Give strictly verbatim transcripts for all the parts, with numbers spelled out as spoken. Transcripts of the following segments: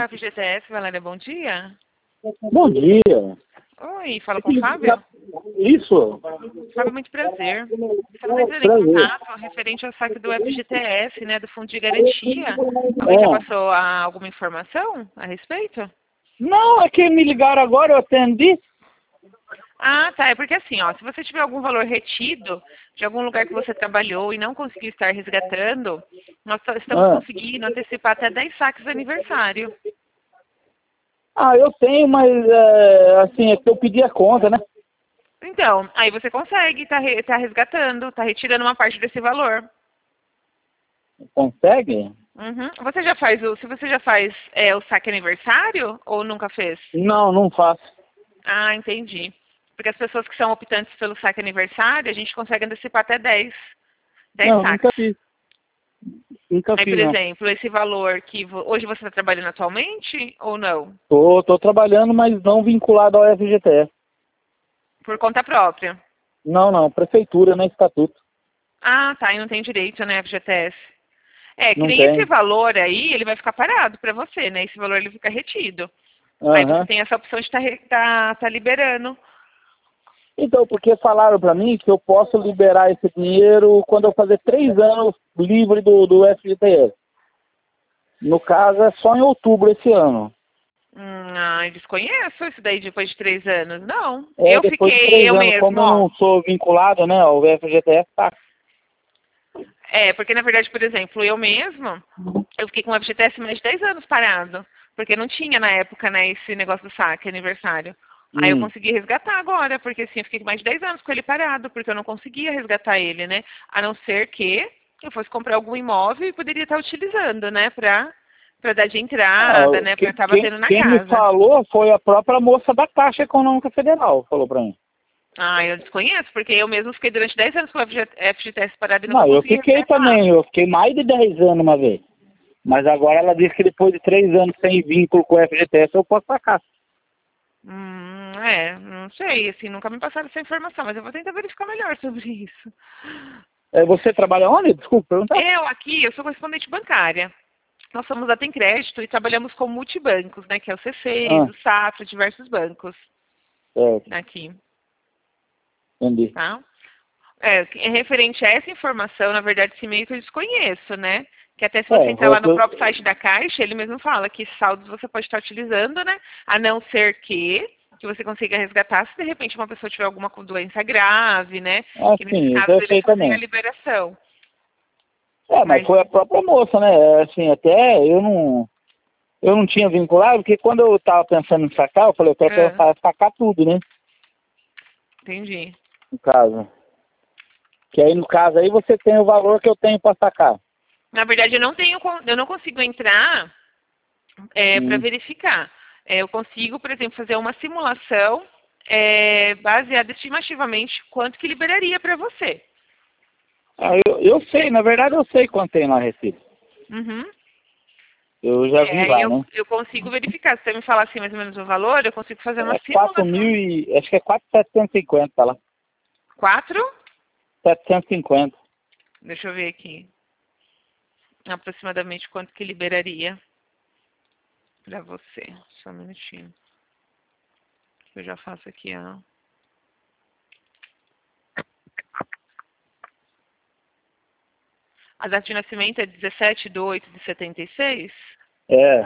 F G T S, Valéria, bom dia. Bom dia. Oi, fala com o Fábio? Isso. Fábio, muito prazer. Estamos entrando em Prazer. contato referente ao saque do F G T S, né, do Fundo de Garantia. Alguém já É. passou a, alguma informação a respeito? Não, é que me ligaram agora, eu atendi. Ah, tá. É porque assim, ó, se você tiver algum valor retido de algum lugar que você trabalhou e não conseguiu estar resgatando, nós só estamos Ah, conseguindo antecipar até dez saques de aniversário. ah eu tenho, mas é, assim, é que eu pedi a conta, né? Então, aí você consegue estar tá, re- tá resgatando, tá retirando uma parte desse valor. Consegue? Uhum. Você já faz o, se você já faz é, o saque aniversário ou nunca fez? Não, não faço. Ah, entendi. Porque as pessoas que são optantes pelo saque aniversário, a gente consegue antecipar até dez, dez Não, nunca saques. fiz. Nunca Aí, por fiz, não. exemplo, esse valor que vo- hoje você está trabalhando atualmente ou não? Tô, tô trabalhando, mas não vinculado ao F G T S. Por conta própria. Não, não, prefeitura, né? Estatuto. Ah, tá, e não tem direito, né, F G T S. É, que Não nem esse tem. valor aí, ele vai ficar parado para você, né? Esse valor ele fica retido. Aí você Aham. tem essa opção de estar tá, tá, tá liberando. Então, porque falaram pra mim que eu posso liberar esse dinheiro quando eu fazer três anos livre do, do F G T S. No caso, é só em outubro esse ano. Hum, ah, desconheço isso daí depois de três anos. Não. É, Eu depois de fiquei três eu anos, mesmo, como eu ó. não sou vinculado, né, ao F G T S, tá. É, porque na verdade, por exemplo, eu mesmo, eu fiquei com o F G T S mais de dez anos parado. Porque não tinha na época, né, esse negócio do saque aniversário. Aí eu Hum. consegui resgatar agora, porque assim, eu fiquei mais de dez anos com ele parado, porque eu não conseguia resgatar ele, né? A não ser que eu fosse comprar algum imóvel e poderia estar utilizando, né, pra, pra dar de Ah, entrada, né, pra quem, estar quem, batendo na quem me casa. falou foi a própria moça da Caixa Econômica Federal, falou pra mim. Ah, eu desconheço, porque eu mesmo fiquei durante dez anos com o F G T S parado e nunca Não, eu consegui fiquei resgatar. também, eu fiquei mais de dez anos uma vez. Mas agora ela disse que depois de três anos sem vínculo com o F G T S eu posso sacar. Hum, é, não sei, assim, nunca me passaram essa informação, mas eu vou tentar verificar melhor sobre isso. É, você trabalha onde? Desculpa perguntar. Eu aqui, eu sou correspondente bancária. Nós somos da Tem Crédito e trabalhamos com multibancos, né, que é o C seis, Ah, o Safra, diversos bancos é, aqui, entendi. tá? É, é referente a essa informação, na verdade, esse e-mail que eu desconheço, né? Que até se você É, entrar vou, lá no próprio site da Caixa, ele mesmo fala que saldos você pode estar utilizando, né? A não ser que, que você consiga resgatar se de repente uma pessoa tiver alguma doença grave, né? Que nesses assim, isso casos eu eles sei fazem a também. liberação. É, mas Mas, foi a própria moça, né? Assim, até eu não, eu não tinha vinculado, porque quando eu tava pensando em sacar, eu falei, eu quero ah, pensar, sacar tudo, né? entendi. No caso. Que aí, no caso, aí você tem o valor que eu tenho para sacar. Na verdade, eu não tenho, con- eu não consigo entrar para Hum. verificar. É, eu consigo, por exemplo, fazer uma simulação é, baseada estimativamente quanto que liberaria para você. Ah, eu, eu sei, na verdade eu sei quanto tem lá Recife. Uhum. Eu já É, vi aí lá, eu, né? eu consigo verificar. Se você me falar assim mais ou menos o valor, eu consigo fazer uma É quatro mil simulação. e... acho que é quatro mil setecentos e cinquenta, tá lá. Quatro? setecentos e cinquenta. Deixa eu ver aqui. Aproximadamente quanto que liberaria para você. Só um minutinho. Eu já faço aqui a... A data de nascimento é dezessete de oito de setenta e seis. É.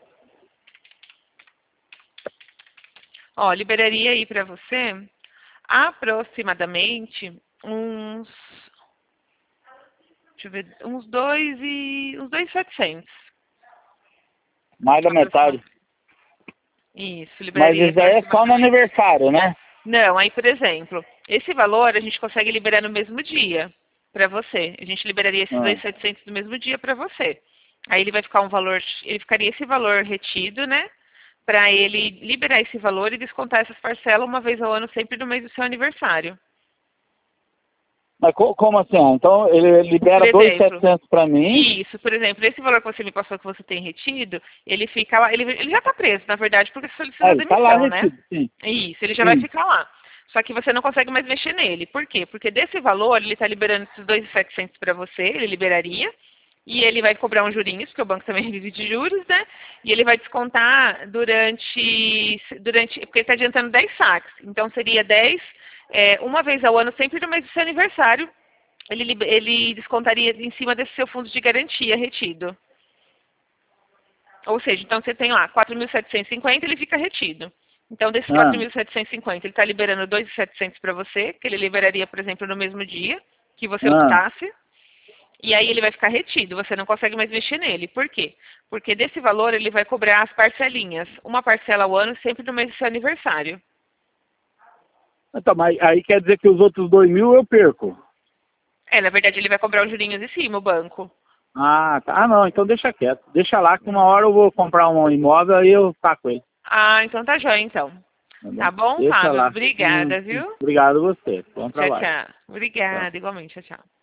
Ó, liberaria aí para você aproximadamente uns, deixa eu ver, uns dois e uns dois mil e setecentos. Mais da metade. Aproximadamente. Isso, Mas liberaria isso aí é só no aproximadamente. aniversário, né? Não, aí, por exemplo, esse valor a gente consegue liberar no mesmo dia para você. A gente liberaria esses dois Ah. mil e setecentos no mesmo dia para você. Aí ele vai ficar um valor, ele ficaria esse valor retido, né? Para ele liberar esse valor e descontar essas parcelas uma vez ao ano, sempre no mês do seu aniversário. Mas co- como assim? Ah, então ele Por libera dois mil e exemplo, setecentos para mim. isso, por exemplo, esse valor que você me passou que você tem retido, ele fica lá, ele, ele já está preso, na verdade, porque você solicitou Ah, a ele tá lá demissão, né? retido, sim. Isso, ele já vai Sim. ficar lá. Só que você não consegue mais mexer nele. Por quê? Porque desse valor, ele está liberando esses dois mil e setecentos para você, ele liberaria, E ele vai cobrar uns jurinhos, porque o banco também vive de juros, né? E ele vai descontar durante... durante porque ele está adiantando dez saques. Então, seria dez, é, uma vez ao ano, sempre no mês do seu aniversário, ele, ele descontaria em cima desse seu fundo de garantia retido. Ou seja, então você tem lá quatro mil setecentos e cinquenta, ele fica retido. Então, desses Ah. quatro mil setecentos e cinquenta, ele está liberando dois mil e setecentos para você, que ele liberaria, por exemplo, no mesmo dia que você Ah. optasse. E aí ele vai ficar retido, você não consegue mais mexer nele. Por quê? Porque desse valor ele vai cobrar as parcelinhas. Uma parcela ao ano, sempre no mês do seu aniversário. Então, mas aí quer dizer que os outros dois mil eu perco? É, na verdade ele vai cobrar os jurinhos em cima, o banco. Ah, tá. Ah, não, então deixa quieto. Deixa lá que uma hora eu vou comprar um imóvel e eu taco ele. Ah, então tá jóia, então. Tá bom, Deixa Fábio? lá. Obrigada, Hum, viu? Obrigado a você. Bom Tchau, trabalho. tchau. Obrigada, igualmente. Tchau, tchau.